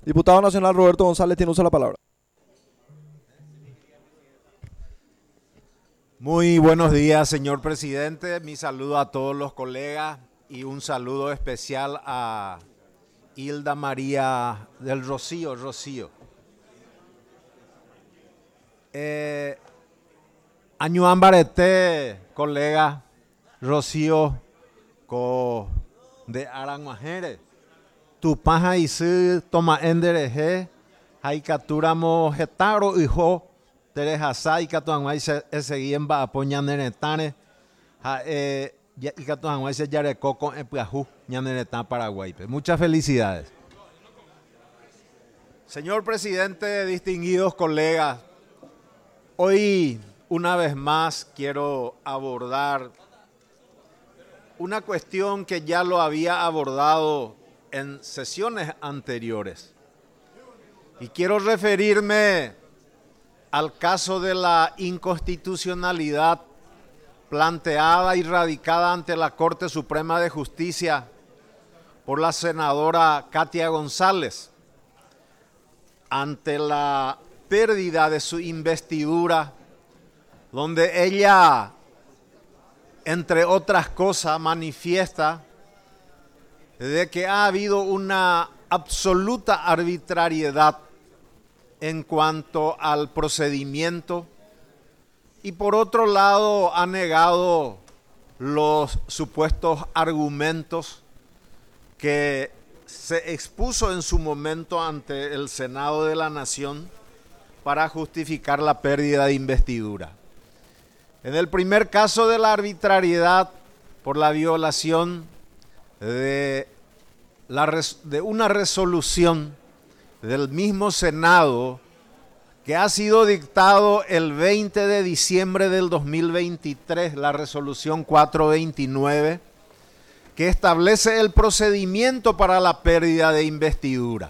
Diputado Nacional Roberto González tiene uso de la palabra. Muy buenos días, señor presidente. Mi saludo a todos los colegas y un saludo especial a Hilda María del Rocío. Año ambarete, colega Rocío, de Aranguajere. Tu paja y si toma endereje, hay capturamos getaro hijo. Terejasa y Catuanguay se seguían va apoyar neretane y Catuanguay se yarecó con Epiajú, ñaneretán Paraguay. Muchas felicidades. Señor presidente, distinguidos colegas, hoy una vez más quiero abordar una cuestión que ya lo había abordado en sesiones anteriores. Y quiero referirme al caso de la inconstitucionalidad planteada y radicada ante la Corte Suprema de Justicia por la senadora Katia González, ante la pérdida de su investidura, donde ella, entre otras cosas, manifiesta de que ha habido una absoluta arbitrariedad en cuanto al procedimiento y por otro lado ha negado los supuestos argumentos que se expuso en su momento ante el Senado de la Nación para justificar la pérdida de investidura. En el primer caso de la arbitrariedad por la violación de una resolución del mismo Senado que ha sido dictado el 20 de diciembre del 2023, la resolución 429, que establece el procedimiento para la pérdida de investidura.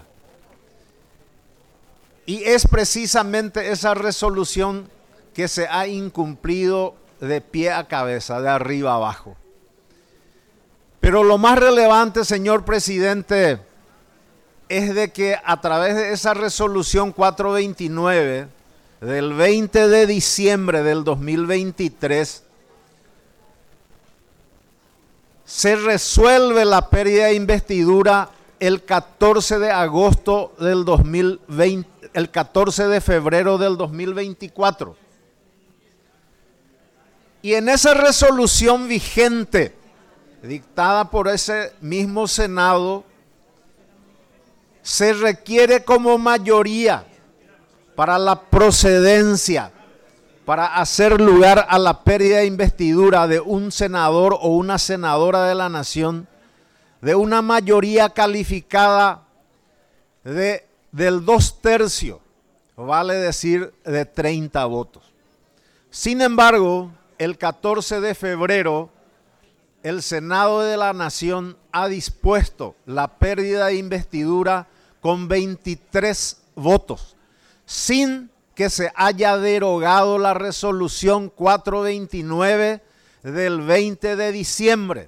Y es precisamente esa resolución que se ha incumplido de pie a cabeza, de arriba a abajo. Pero lo más relevante, señor presidente, es de que a través de esa resolución 429 del 20 de diciembre del 2023 se resuelve la pérdida de investidura el 14 de agosto del 2020, el 14 de febrero del 2024. Y en esa resolución vigente, dictada por ese mismo Senado, se requiere como mayoría para la procedencia, para hacer lugar a la pérdida de investidura de un senador o una senadora de la nación, de una mayoría calificada del 2/3, vale decir de 30 votos. Sin embargo, el 14 de febrero, el Senado de la Nación ha dispuesto la pérdida de investidura con 23 votos, sin que se haya derogado la resolución 429 del 20 de diciembre.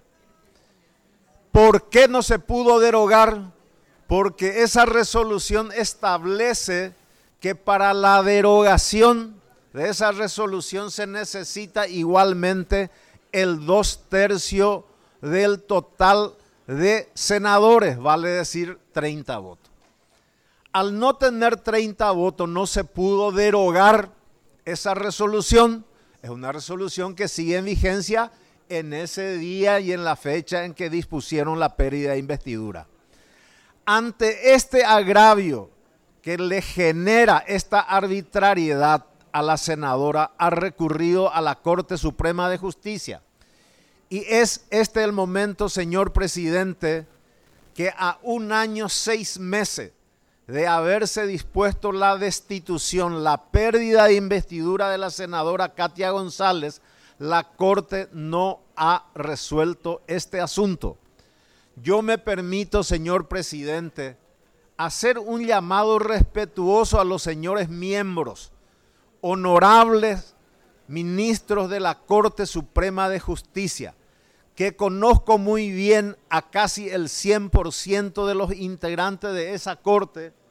¿Por qué no se pudo derogar? Porque esa resolución establece que para la derogación de esa resolución se necesita igualmente el 2/3 del total de senadores, vale decir 30 votos. Al no tener 30 votos no se pudo derogar esa resolución. Es una resolución que sigue en vigencia en ese día y en la fecha en que dispusieron la pérdida de investidura. Ante este agravio que le genera esta arbitrariedad a la senadora, ha recurrido a la Corte Suprema de Justicia. Y es este el momento, señor presidente, que a 1 año 6 meses de haberse dispuesto la destitución, la pérdida de investidura de la senadora Katia González, la Corte no ha resuelto este asunto. Yo me permito, señor presidente, hacer un llamado respetuoso a los señores miembros, honorables ministros de la Corte Suprema de Justicia, que conozco muy bien a casi el 100% de los integrantes de esa Corte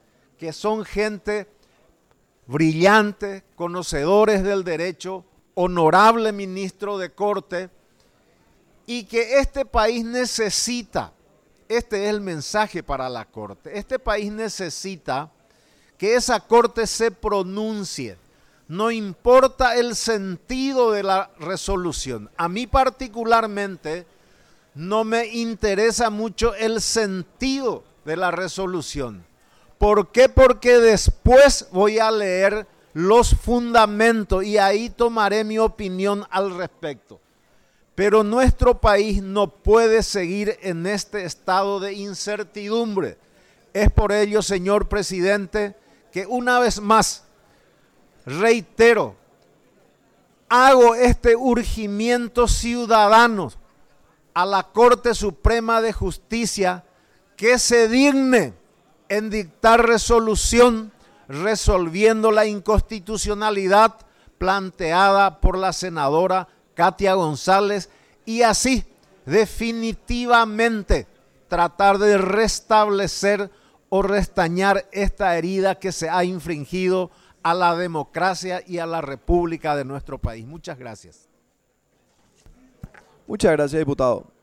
que son gente brillante, conocedores del derecho, honorable ministro de Corte, y que este país necesita, este es el mensaje para la Corte, este país necesita que esa Corte se pronuncie, no importa el sentido de la resolución. A mí particularmente no me interesa mucho el sentido de la resolución. ¿Por qué? Porque después voy a leer los fundamentos y ahí tomaré mi opinión al respecto. Pero nuestro país no puede seguir en este estado de incertidumbre. Es por ello, señor presidente, que una vez más reitero, hago este urgimiento ciudadano a la Corte Suprema de Justicia que se digne en dictar resolución resolviendo la inconstitucionalidad planteada por la senadora Katia González y así definitivamente tratar de restablecer o restañar esta herida que se ha infringido a la democracia y a la república de nuestro país. Muchas gracias. Muchas gracias, diputado.